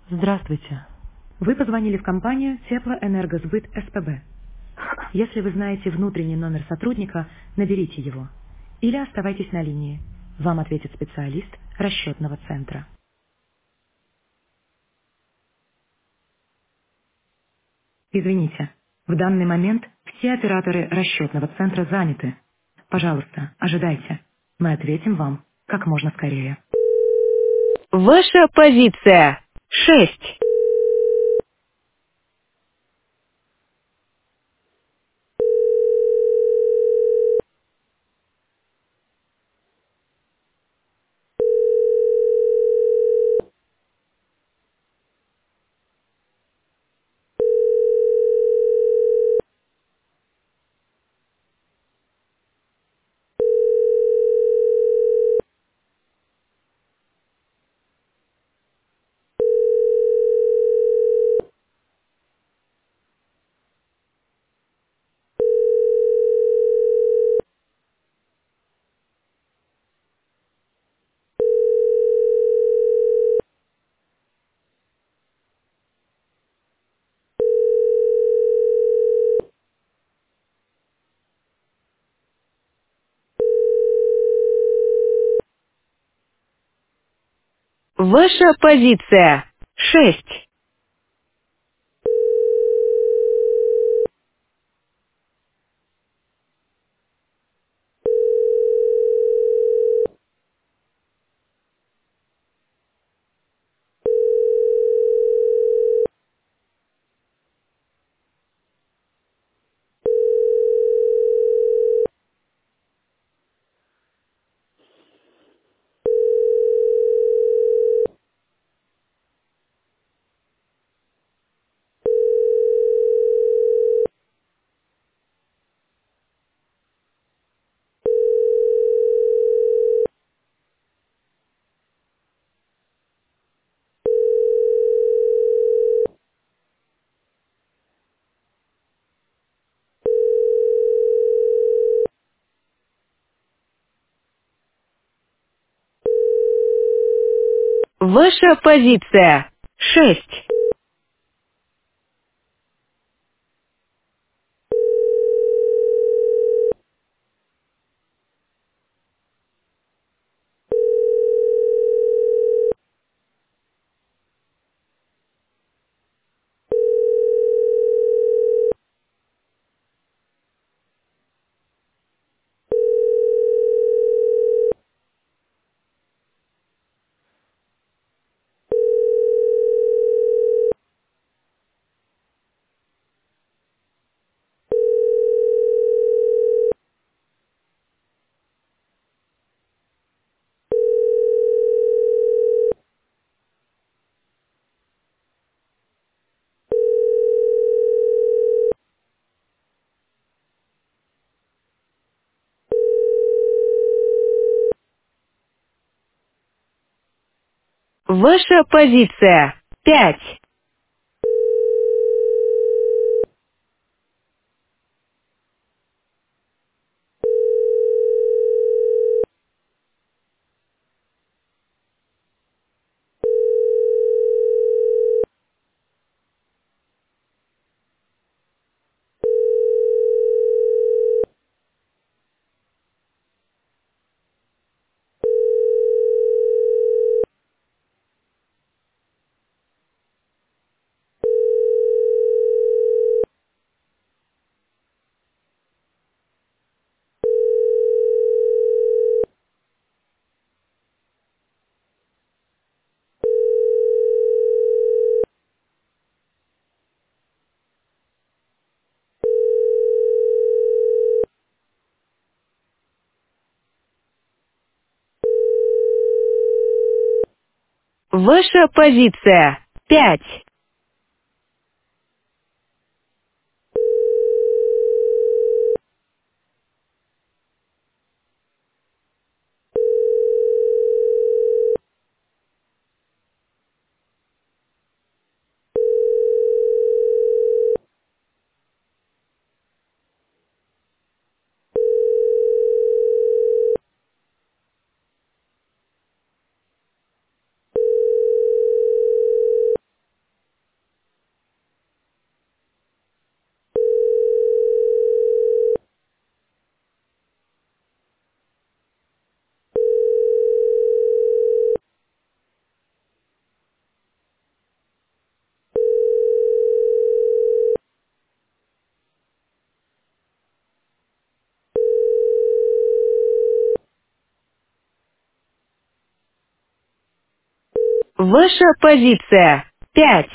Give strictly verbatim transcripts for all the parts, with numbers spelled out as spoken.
Здравствуйте. Вы позвонили в компанию Теплоэнергосбыт СПБ. Если вы знаете внутренний номер сотрудника, наберите его. Или оставайтесь на линии. Вам ответит специалист расчетного центра. Извините, в данный момент все операторы расчетного центра заняты. Пожалуйста, ожидайте. Мы ответим вам как можно скорее. Ваша позиция. Шесть. Ваша позиция. Шесть. Ваша позиция. Шесть. Ваша позиция. Пять. Ваша позиция. Пять. Ваша позиция. Пять.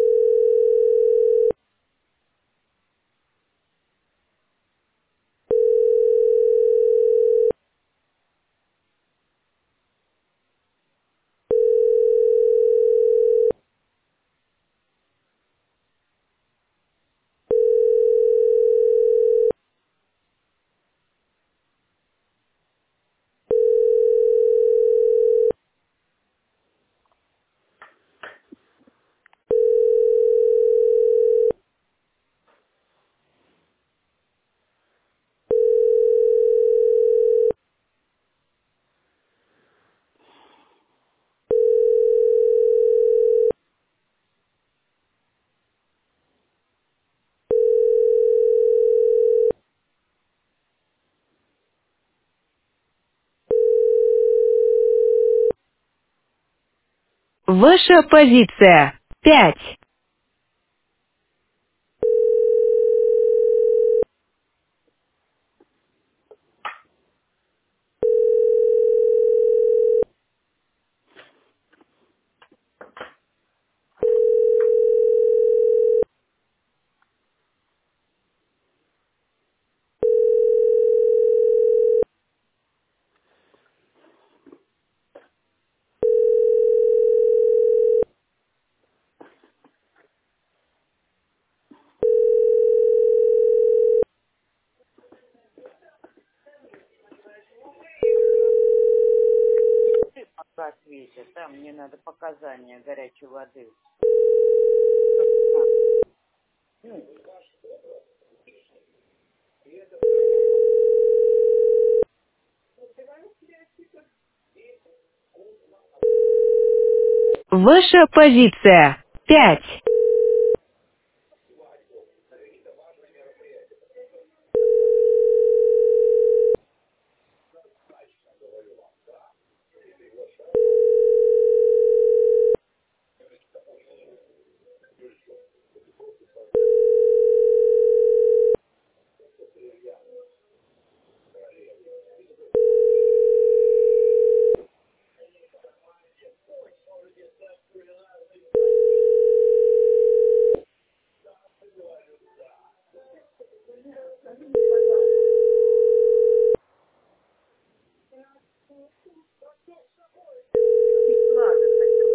Ваша позиция. Пять. Ответит, там мне надо показания горячей воды. Ваша позиция. Пять. Ладно, хотела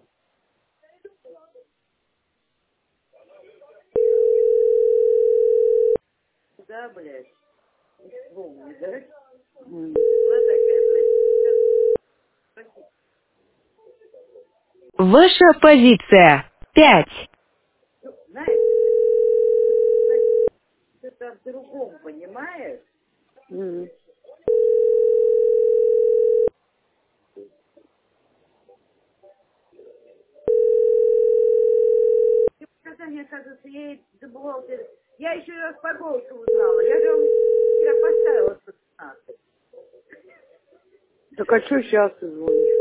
сюда, блядь, помню, да? М. Была такая, блядь, Ваша позиция. Пять. знаешь, это в другом, понимаешь? М. Ты показания, оказывается, я ей до бухгалтера. Я еще раз по голосу узнала. Я же вам вчера поставила сто пятнадцать. Так а что сейчас ты звонишь?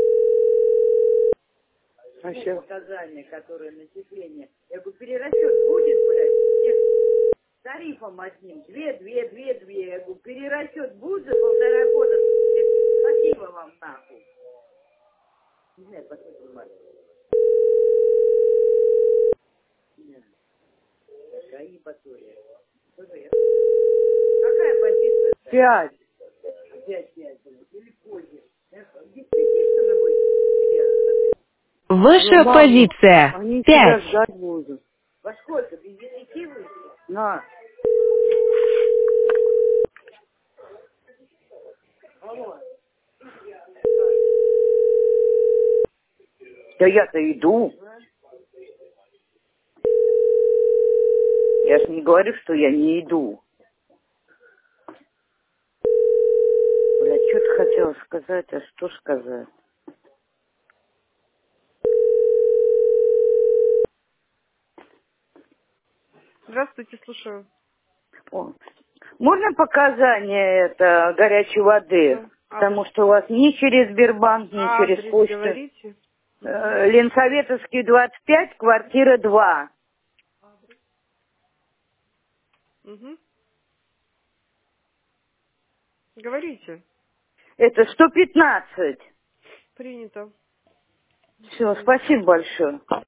А Ну, сейчас? показания, которые начисление. Я говорю, перерасчет будет, блядь? Нет, тарифом одним. Две, две, две, две. Я говорю, перерасчет будет за полтора года. Спасибо вам, нахуй. Не знаю, послушай, мать. Нет, ГАИ батарея. Что же я хотела? Какая позиция? Пять. Опять пять, блядь, или позже. Действительно, что ли, будет? Ну, Ваша мама, позиция. они тебя Пять. ждать будут. Во сколько? Без десяти выйти? На. Алло. Да я-то иду. Я ж не говорю, что я не иду. Бля, что ты хотела сказать, а что сказать? Здравствуйте, слушаю. О. Можно показания это горячей воды? Да. Адрес. Потому что у вас ни через Сбербанк, ни А через адрес почту. говорите? Э, Ленсоветовский, двадцать пять, квартира два. Угу. Говорите. Это сто пятнадцать. Принято. Все, спасибо большое.